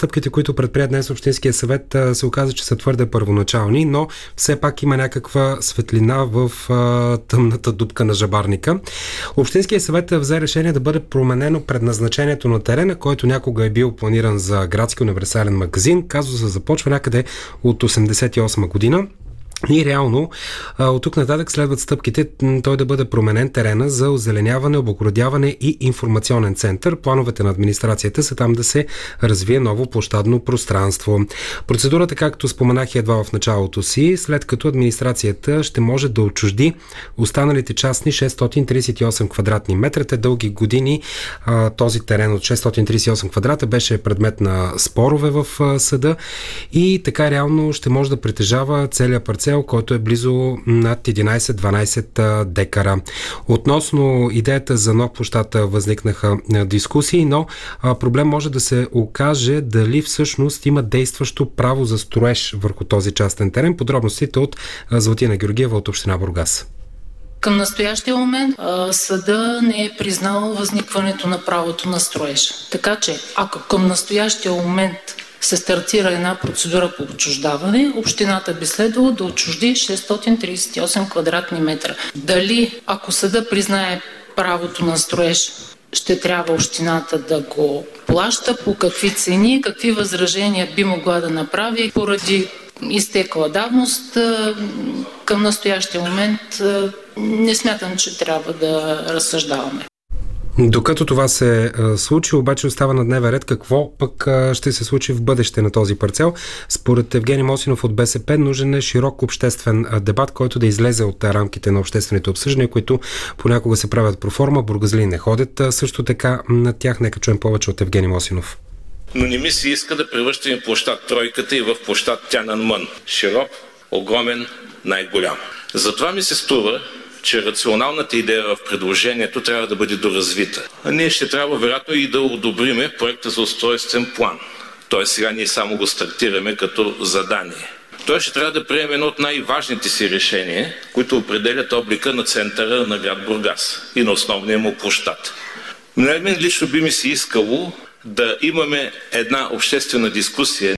стъпките, които предприе днес Общинския съвет, се оказа, че са твърде първоначални, но все пак има някаква светлина в тъмната дупка на жабарника. Общинския съвет взе решение да бъде променено предназначението на терена, който някога е бил планиран за градски универсален магазин. Казусът започва някъде от 1988 година. И реално от тук нататък следват стъпките той да бъде променен терена за озеленяване, облагородяване и информационен център. Плановете на администрацията са там да се развие ново площадно пространство. Процедурата, както споменах едва в началото си, след като администрацията ще може да отчужди останалите частни 638 квадратни метра. Те дълги години този терен от 638 квадрата беше предмет на спорове в съда и така реално ще може да притежава целият парцел, който е близо над 11-12 декара. Относно идеята за нов площад възникнаха дискусии, но проблем може да се окаже дали всъщност има действащо право за строеж върху този частен терен. Подробностите от Златина Георгиева от община Бургас. Към настоящия момент съда не е признал възникването на правото на строеж. Така че, ако към настоящия момент се стартира една процедура по отчуждаване, общината би следвало да отчужди 638 квадратни метра. Дали, ако съда признае правото на строеж, ще трябва общината да го плаща, по какви цени, какви възражения би могла да направи поради изтекла давност, към настоящия момент не смятам, че трябва да разсъждаваме. Докато това се случи, обаче остава на дневен ред какво пък ще се случи в бъдеще на този парцел. Според Евгений Мосинов от БСП нужен е широк обществен дебат, който да излезе от рамките на обществените обсъждания, които понякога се правят проформа, бургазли не ходят също така на тях. Нека чуем повече от Евгений Мосинов. Но не ми се иска да превръщаме площад Тройката и в площад Тяньанмън. Широк, огромен, най-голям. Затова ми се струва, че рационалната идея в предложението трябва да бъде доразвита. А ние ще трябва вероятно и да одобриме проекта за устройствен план. Тоест сега ние само го стартираме като задание. Той ще трябва да приеме едно от най-важните си решения, които определят облика на центъра на град Бургас и на основния му площад. На мен лично би ми се искало да имаме една обществена дискусия.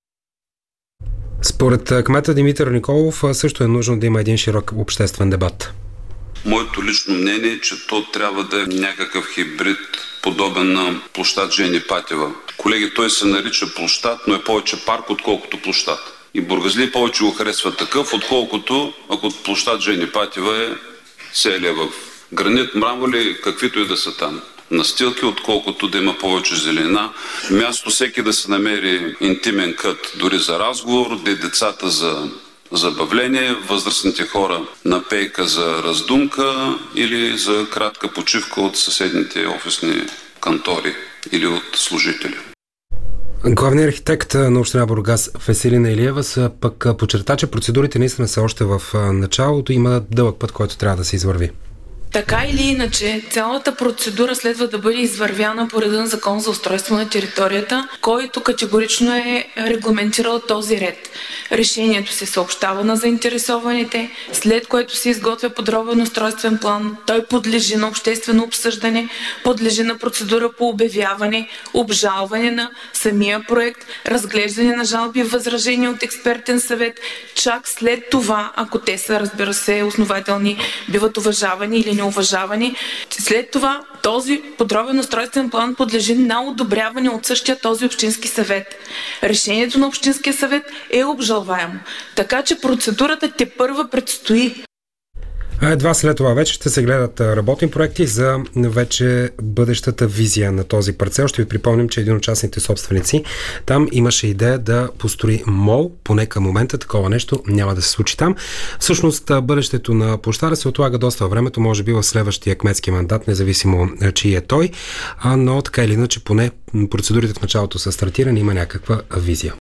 Според кмета Димитър Николов също е нужно да има един широк обществен дебат. Моето лично мнение е, че то трябва да е някакъв хибрид, подобен на площад Жени Патева. Колеги, той се нарича площад, но е повече парк, отколкото площад. И бургазли повече го харесват такъв, отколкото ако площад Жени Патева е целия в гранит, мрамоли, каквито и да са там настилки, отколкото да има повече зелена. Място всеки да се намери интимен кът, дори за разговор, децата за забавление, възрастните хора на пейка за раздумка или за кратка почивка от съседните офисни кантори или от служители. Главният архитект на община Бургас Веселина Илиева пък подчерта, че процедурите наистина са още в началото. Има дълъг път, който трябва да се извърви. Така или иначе, цялата процедура следва да бъде извървяна по реда на Закон за устройство на територията, който категорично е регламентирал този ред. Решението се съобщава на заинтересованите, след което се изготвя подробен устройствен план. Той подлежи на обществено обсъждане, подлежи на процедура по обявяване, обжалване на самия проект, разглеждане на жалби и възражения от експертен съвет. Чак след това, ако те са, разбира се, основателни, биват уважавани или неуважавани. След това този подробен устройствен план подлежи на одобряване от същия този общински съвет. Решението на общинския съвет е обжалваемо. Така че процедурата тепърва предстои. Едва след това вече ще се гледат работни проекти за вече бъдещата визия на този парцел. Ще ви припомним, че един от частните собственици там имаше идея да построи мол, поне към момента такова нещо няма да се случи там. Всъщност бъдещето на площада се отлага доста времето, може би в следващия кметски мандат, независимо чий е той, но така или иначе поне процедурите в началото са стартирани, има някаква визия.